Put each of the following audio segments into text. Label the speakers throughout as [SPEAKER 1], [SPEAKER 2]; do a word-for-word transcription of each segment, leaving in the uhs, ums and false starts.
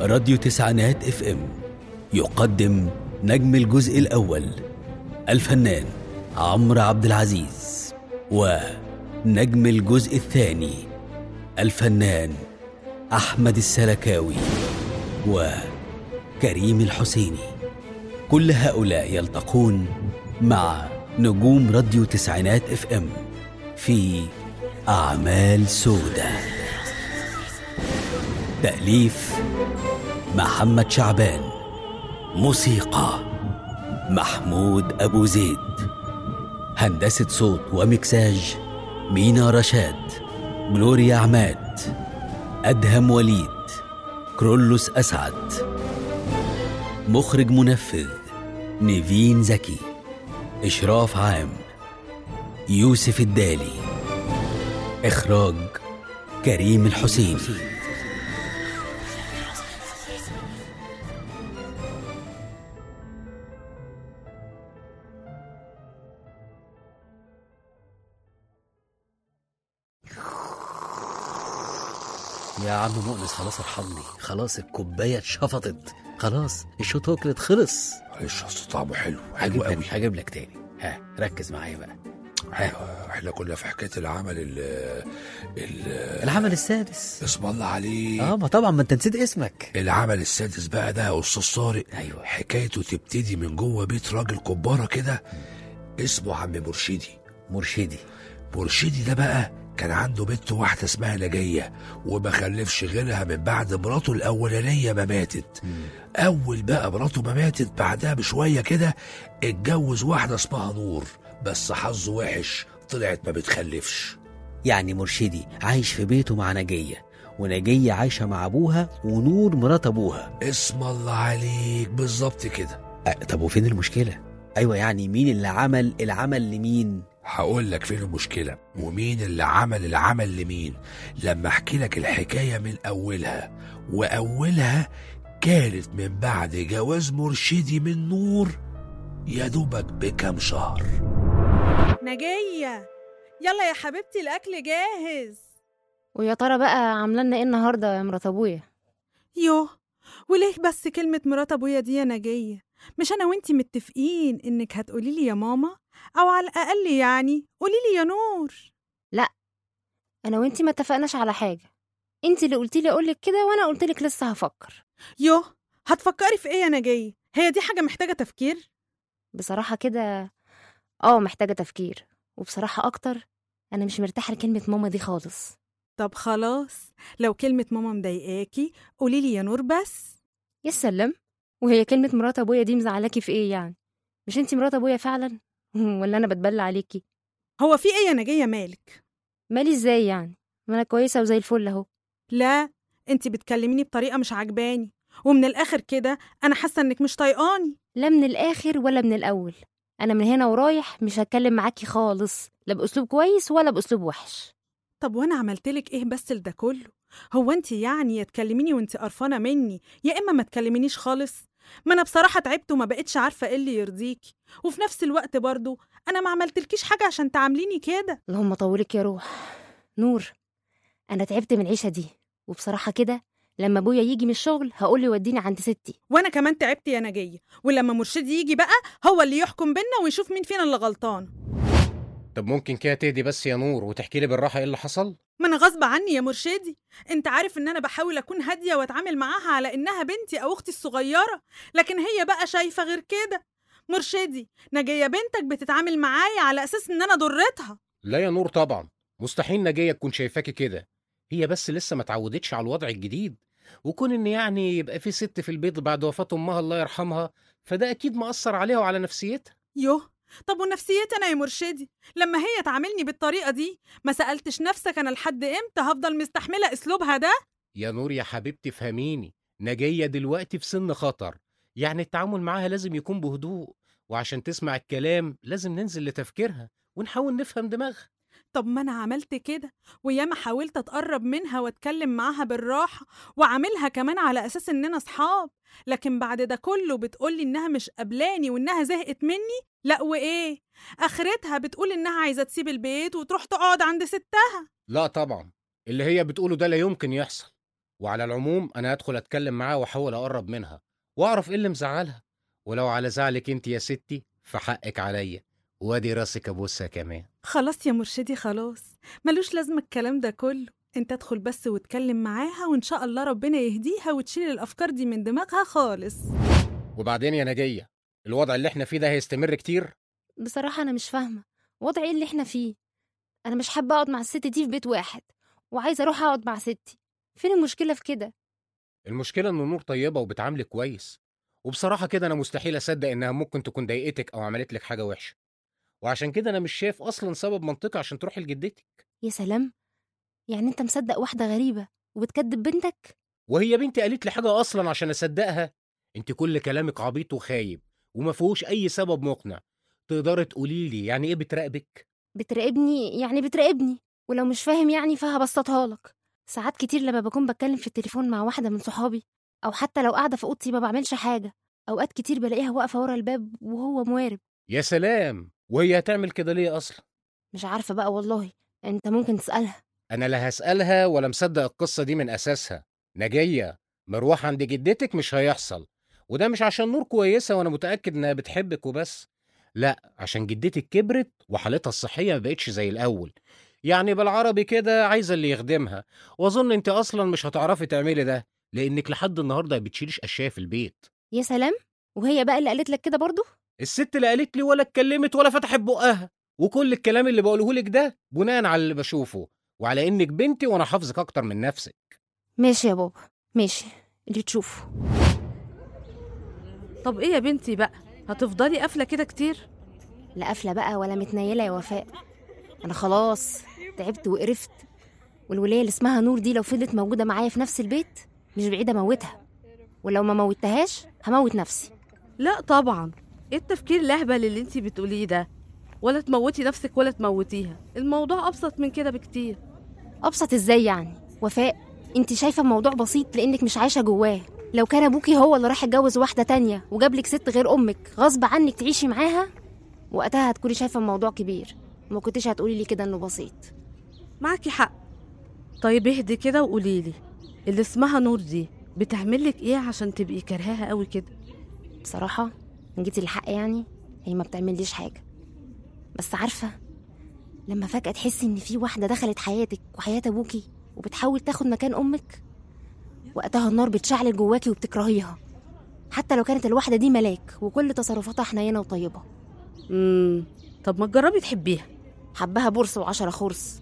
[SPEAKER 1] راديو تسعينات اف ام يقدم نجم الجزء الأول الفنان عمرو عبد العزيز، ونجم الجزء الثاني الفنان أحمد السلكاوي وكريم الحسيني. كل هؤلاء يلتقون مع نجوم راديو تسعينات اف ام في أعمال سودة. تأليف محمد شعبان، موسيقى محمود أبو زيد، هندسة صوت ومكساج مينا رشاد، جلوريا عماد، أدهم وليد، كرولوس أسعد، مخرج منفذ نيفين زكي، إشراف عام يوسف الدالي، إخراج كريم الحسيني. يا عم مؤنس خلاص ارحمني، خلاص الكوبايه اتشفطت، خلاص الشوط هوكلت خلص.
[SPEAKER 2] معلش اصل طعمه حلو حلو قوي.
[SPEAKER 1] هجيب لك تاني، ها ركز معايا بقى.
[SPEAKER 2] ها احنا كنا في حكايه العمل ال ال
[SPEAKER 1] العمل السادس.
[SPEAKER 2] اسم الله عليك.
[SPEAKER 1] اه ما طبعا، ما انت نسيت اسمك.
[SPEAKER 2] العمل السادس بقى ده يا استاذ طارق.
[SPEAKER 1] ايوه،
[SPEAKER 2] حكايته تبتدي من جوه بيت راجل كباره كده اسمه عم مرشدي.
[SPEAKER 1] مرشدي
[SPEAKER 2] مرشدي ده بقى كان عنده بنت واحدة اسمها نجية، وما خلفش غيرها من بعد مراته الأولانية ما ماتت. مم. أول بقى مراته ما ماتت بعدها بشوية كده اتجوز واحدة اسمها نور، بس حظه وحش طلعت ما بتخلفش.
[SPEAKER 1] يعني مرشدي عايش في بيته مع نجية، ونجية عايشة مع أبوها، ونور مرات أبوها.
[SPEAKER 2] اسم الله عليك، بالظبط كده.
[SPEAKER 1] أه طب وفين المشكلة؟ أيوة، يعني مين اللي عمل العمل لمين؟
[SPEAKER 2] هقول لك فين المشكلة ومين اللي عمل العمل لمين لما احكي لك الحكاية من أولها. وأولها كانت من بعد جواز مرشدي من نور يا دوبك بكام شهر.
[SPEAKER 3] نجية يلا يا حبيبتي الأكل جاهز.
[SPEAKER 4] ويا ترى بقى عامله لنا ايه النهارده يا مرات ابويا؟
[SPEAKER 3] يوه، وليه بس كلمة مرات أبويا دي يا نجية؟ مش أنا وإنتي متفقين إنك هتقولي لي يا ماما، أو على الأقل يعني قولي لي يا نور؟
[SPEAKER 4] لا، انا وانتي ما اتفقناش على حاجه، انتي اللي قلتي لي اقولك كده وانا قلتلك لسه هفكر.
[SPEAKER 3] يوه، هتفكري في إيه يا نجية؟ هي دي حاجة محتاجة تفكير؟
[SPEAKER 4] بصراحه كده اه محتاجه تفكير، وبصراحه اكتر انا مش مرتاحه لكلمه ماما دي خالص.
[SPEAKER 3] طب خلاص، لو كلمة ماما مضايقاكي قولي لي يا نور بس.
[SPEAKER 4] يا سلام، وهي كلمه مرات ابويا دي مزعلاكي في ايه يعني؟ مش انتي مرات ابويا فعلا ولا انا بتبلى عليكي؟
[SPEAKER 3] هو في إيه يا نجية مالك؟
[SPEAKER 4] مالي ازاي يعني؟ ما انا كويسه وزي الفل اهو.
[SPEAKER 3] لا، انتي بتكلميني بطريقة مش عجباني، ومن الآخر كده أنا حاسة إنك مش طايقاني.
[SPEAKER 4] لا من الاخر ولا من الاول، انا من هنا ورايح مش هتكلم معاكي خالص، لا باسلوب كويس ولا باسلوب وحش.
[SPEAKER 3] طب وانا عملتلك ايه بس لده كله؟ هو انت يعني يا تكلميني وانت قرفانه مني، يا اما ما تكلمينيش خالص؟ ما انا بصراحه تعبت وما بقتش عارفه ايه اللي يرضيكي، وفي نفس الوقت برضو انا ما عملتلكيش حاجه عشان تعامليني كده.
[SPEAKER 4] اللهم طولك يا روح. نور، انا تعبت من العيشه دي، وبصراحه كده لما ابويا يجي من الشغل هقول له وديني عند ستي.
[SPEAKER 3] وانا كمان تعبت يا نجيه، ولما مرشدي يجي بقى هو اللي يحكم بينا ويشوف مين فينا اللي غلطان.
[SPEAKER 5] طب ممكن كده تهدي بس يا نور وتحكي لي بالراحه ايه اللي حصل؟
[SPEAKER 3] ما انا غصب عني يا مرشدي، انت عارف ان انا بحاول اكون هاديه واتعامل معاها على انها بنتي او اختي الصغيره، لكن هي بقى شايفه غير كده. مرشدي، نجيه بنتك بتتعامل معايا على اساس ان انا ضرتها.
[SPEAKER 5] لا يا نور طبعا، مستحيل نجيه تكون شايفاكي كده، هي بس لسه ما اتعودتش على الوضع الجديد، وكون ان يعني يبقى في ست في البيت بعد وفاه امها الله يرحمها، فده اكيد مأثر عليها وعلى نفسيتها.
[SPEAKER 3] يوه، طب ونفسيتي انا يا مرشدي لما هي تعاملني بالطريقه دي؟ ما سألتش نفسك انا لحد امتى هفضل مستحمله اسلوبها ده؟
[SPEAKER 5] يا نور يا حبيبتي فهميني، نجيه دلوقتي في سن خطر، يعني التعامل معاها لازم يكون بهدوء، وعشان تسمع الكلام لازم ننزل لتفكيرها ونحاول نفهم دماغها.
[SPEAKER 3] طب ما انا عملت كده، وياما حاولت اتقرب منها واتكلم معاها بالراحه، وعاملها كمان على اساس اننا اصحاب، لكن بعد ده كله بتقولي انها مش قبلاني وانها زهقت مني. لا وايه اخرتها؟ بتقول انها عايزه تسيب البيت وتروح تقعد عند ستها.
[SPEAKER 5] لا طبعا، اللي هي بتقوله ده لا يمكن يحصل، وعلى العموم انا هدخل اتكلم معاها واحاول اقرب منها واعرف ايه اللي مزعلها، ولو على زعلك انت يا ستي فحقك عليا، وادي راسك ابوسها كمان.
[SPEAKER 3] خلاص يا مرشدي خلاص، ملوش لازمة الكلام ده كله. انت ادخل بس واتكلم معاها وان شاء الله ربنا يهديها وتشيل الافكار دي من دماغها خالص.
[SPEAKER 5] وبعدين يا نجية، الوضع اللي احنا فيه ده هيستمر كتير؟
[SPEAKER 4] بصراحة أنا مش فاهمة وضع إيه اللي إحنا فيه. أنا مش حابة أقعد مع الست دي في بيت واحد، وعايزة أروح أقعد مع ستي. فين المشكلة في كده؟
[SPEAKER 5] المشكلة ان نور طيبة وبتعاملك كويس، وبصراحة كده انا مستحيل اصدق انها ممكن تكون ضايقتك او عملت لك حاجة وحشة، وعشان كده انا مش شايف اصلا سبب منطقي عشان تروحي لجدتك.
[SPEAKER 4] يا سلام، يعني أنت مصدق واحدة غريبة وبتكدب بنتك؟
[SPEAKER 5] وهي بنتي قالت لي حاجة اصلا عشان اصدقها؟ انت كل كلامك عبيط وخايب وما فيهوش اي سبب مقنع. تقدري تقولي لي يعني ايه بتراقبك؟
[SPEAKER 4] بتراقبني يعني بتراقبني، ولو مش فاهم يعني فهبسطها لك. ساعات كتير لما بكون بتكلم في التليفون مع واحدة من صحابي، أو حتى لو قاعدة في أوضتي ما بعملش حاجة، أوقات كتير بلاقيها واقفة ورا الباب وهو موارب.
[SPEAKER 5] يا سلام، وهي هتعمل كده ليه اصلا؟
[SPEAKER 4] مش عارفة بقى والله، أنت ممكن تسألها.
[SPEAKER 5] انا لا هسألها ولا مصدق القصة دي من اساسها. نجية، مروح عند جدتك مش هيحصل، وده مش عشان نور كويسة وانا متأكد انها بتحبك وبس، لا عشان جدتك كبرت وحالتها الصحية ما بقتش زي الاول، يعني بالعربي كده عايزة اللي يخدمها. واظن انت اصلا مش هتعرفي تعملي ده، لانك لحد النهاردة ما بتشيليش اشياء في البيت.
[SPEAKER 4] يا سلام، وهي بقى اللي قالت لك كده برضو؟
[SPEAKER 5] الست لا قالت لي ولا اتكلمت ولا فتحت بقها، وكل الكلام اللي بقوله لك ده بناء على اللي بشوفه، وعلى انك بنتي وانا حافظك اكتر من نفسك.
[SPEAKER 4] ماشي يا بابا، ماشي اللي تشوفه.
[SPEAKER 6] طب ايه يا بنتي بقى، هتفضلي قافله كده كتير؟
[SPEAKER 4] لا قافلة بقى ولا متنيلة يا وفاء، أنا خلاص تعبت وقرفت. والولية اللي اسمها نور دي لو فضلت موجودة معايا في نفس البيت مش بعيدة أموتها، ولو ما موتهاش هموت نفسي.
[SPEAKER 6] لا طبعا، ايه التفكير الاهبل اللي انتي بتقوليه ده؟ ولا تموتي نفسك ولا تموتيها، الموضوع ابسط من كده بكتير.
[SPEAKER 4] أبسط إزاي يعني؟ وفاء، أنت شايفة الموضوع بسيط لأنك مش عايشة جواه. لو كان أبوكي هو اللي راح يتجوز واحدة تانية وجابلك ست غير أمك غصب عنك تعيشي معاها، وقتها هتكوني شايفة الموضوع كبير، ما كنتش هتقولي لي كده إنه بسيط.
[SPEAKER 6] معاكي حق. طيب اهدي كده وقوليلي، اللي اسمها نور دي بتعملك ايه عشان تبقي كرهاها قوي كده؟
[SPEAKER 4] بصراحة إن جيتي الحق يعني هي ما بتعمليش حاجة، بس عارفة لما فجأة تحسي إن في واحدة دخلت حياتك وحياة أبوكي وبتحاول تاخد مكان أمك، وقتها النار بتشعل جواكي وبتكرهيها، حتى لو كانت الواحدة دي ملاك وكل تصرفاتها حنينة وطيبة.
[SPEAKER 6] امم طب ما تجربي تحبيها.
[SPEAKER 4] حبها برص وعشرة خرص.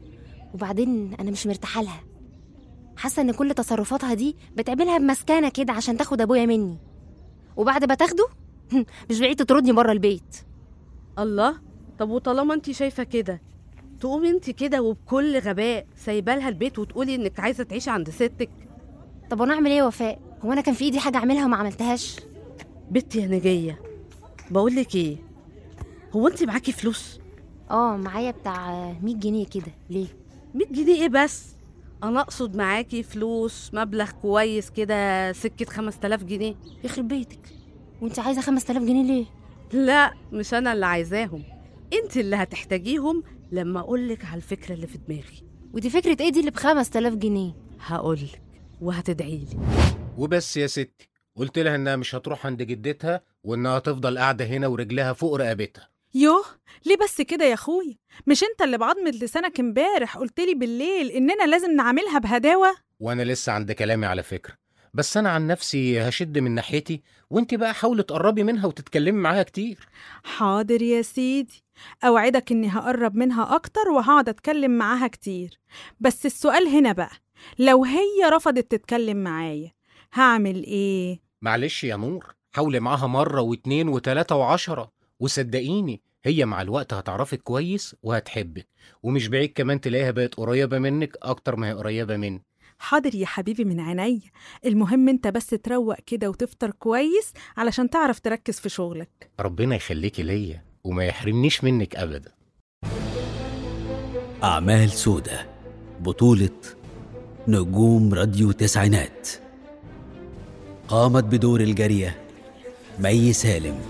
[SPEAKER 4] وبعدين أنا مش مرتاحة لها، حاسة إن كل تصرفاتها دي بتعملها بمسكانة كده عشان تاخد أبويا مني، وبعد ما تاخده مش بعيد تطردني بره البيت.
[SPEAKER 6] الله، طب وطالما انتي شايفة كده، تقومي انتي كده وبكل غباء سايبالها البيت وتقولي انك عايزة تعيشي عند ستك؟
[SPEAKER 4] طب وانا اعمل ايه يا وفاء؟ هو انا كان في ايدي حاجة اعملها وما عملتهاش؟
[SPEAKER 6] بنتي يا نجية، بقولك ايه، هو انتي معاكي فلوس؟
[SPEAKER 4] اه معايا بتاع مية جنيه كده. ليه؟
[SPEAKER 6] مية جنيه ايه بس؟ انا اقصد معاكي فلوس مبلغ كويس كده، سكة خمس تلاف جنيه.
[SPEAKER 4] يخرب بيتك، وانت عايزة خمس تلاف جنيه ليه؟
[SPEAKER 6] لا مش انا اللي عايزاهم، انت اللي هتحتاجيهم لما اقولك على الفكرة اللي في دماغي.
[SPEAKER 4] ودي فكرة ايه دي اللي بخمس تلاف جنيه؟
[SPEAKER 6] هقولك وهتدعيلي.
[SPEAKER 5] وبس يا ستي، قلت لها انها مش هتروح عند جدتها وانها تفضل قاعدة هنا ورجلها فوق رقبتها.
[SPEAKER 3] يوه، ليه بس كده يا اخويا؟ مش انت اللي بعضمة لسانك امبارح قلتلي بالليل اننا لازم نعملها بهداوة؟
[SPEAKER 5] وانا لسه عند كلامي على فكرة، بس انا عن نفسي هشد من ناحيتي، وانت بقى حاولي تقربي منها وتتكلمي معاها كتير.
[SPEAKER 3] حاضر يا سيدي، اوعدك اني هقرب منها اكتر وهقعد اتكلم معاها كتير. بس السؤال هنا بقى، لو هي رفضت تتكلم معايا هعمل ايه؟
[SPEAKER 5] معلش يا نور، حاولي معاها مرة واتنين وتلاتة وعشرة، وصدقيني هي مع الوقت هتعرفك كويس وهتحبك، ومش بعيد كمان تلاقيها بقت قريبة منك اكتر ما هي قريبة مني.
[SPEAKER 3] حاضر يا حبيبي من عينيا، المهم انت بس تروق كده وتفطر كويس علشان تعرف تركز في شغلك.
[SPEAKER 5] ربنا يخليكي ليا وما يحرمنيش منك ابدا.
[SPEAKER 1] أعمال سودة، بطولة نجوم راديو تسعينات. قامت بدور الجارية مي سالم.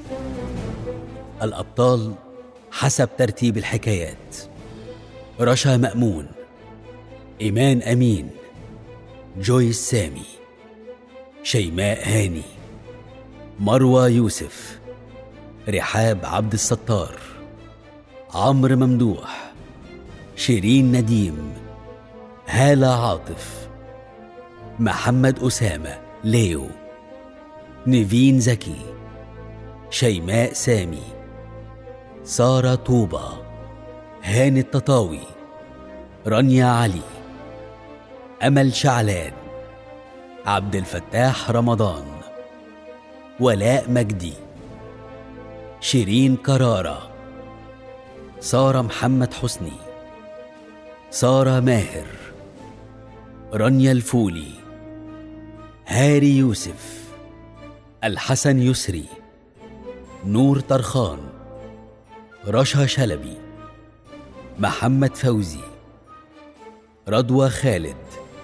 [SPEAKER 1] الأبطال حسب ترتيب الحكايات: رشا مأمون، إيمان أمين، جويس سامي، شيماء هاني، مروى يوسف، رحاب عبد الستار، عمرو ممدوح، شيرين نديم، هالة عاطف، محمد أسامة ليو، نيفين زكي، شيماء سامي، سارة طوبة، هاني التطاوي، رانيا علي، أمل شعلان، عبد الفتاح رمضان، ولاء مجدي، شيرين كرارة، سارة محمد حسني، سارة ماهر، رانيا الفولي، هاري يوسف، الحسن يسري، نور طرخان، رشا شلبي، محمد فوزي، رضوى خالد،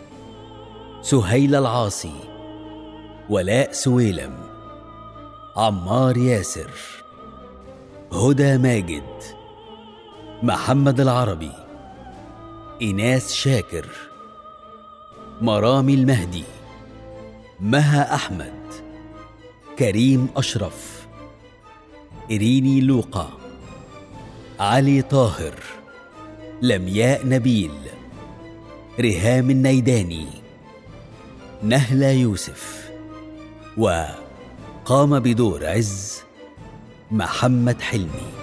[SPEAKER 1] سهيلة العاصي، ولاء سويلم، عمار ياسر، هدى ماجد، محمد العربي، إناس شاكر، مرامي المهدي، مها أحمد، كريم أشرف، إريني لوقا، علي طاهر، لمياء نبيل، ريهام النيداني، نهلة يوسف، وقام بدور عز محمد حلمي.